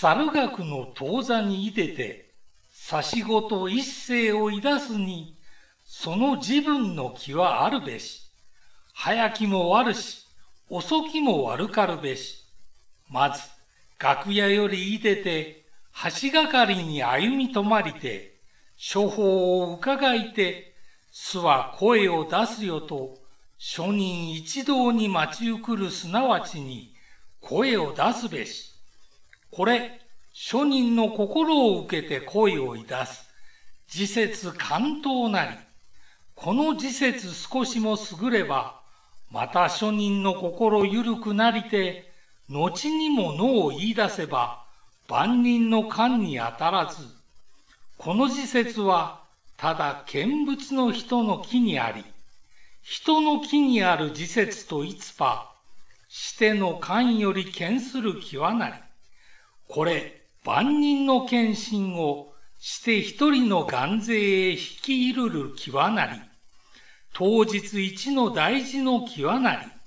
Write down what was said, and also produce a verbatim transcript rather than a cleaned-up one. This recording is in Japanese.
猿楽の当座にいでて、差しごと一世をいだすに、その自分の気はあるべし。早きも悪し、遅きも悪かるべし。まず、楽屋よりいでて、橋がかりに歩み止まりて、処方を伺いて、すは声を出すよと、諸人一同に待ち受くるすなわちに、声を出すべし。これ、諸人の心を受けて声をいだす。時節関東なり。この時節少しも優れば、また諸人の心緩くなりて、後にものを言い出せば、万人の勘に当たらず。この時節は、ただ見物の人の気にあり、人の気にある時節といつぱ、しての勘より見する気はなり。これ、万人の献身をして一人の眼勢へ引き入るる気はなり、当日一の大事の気はなり、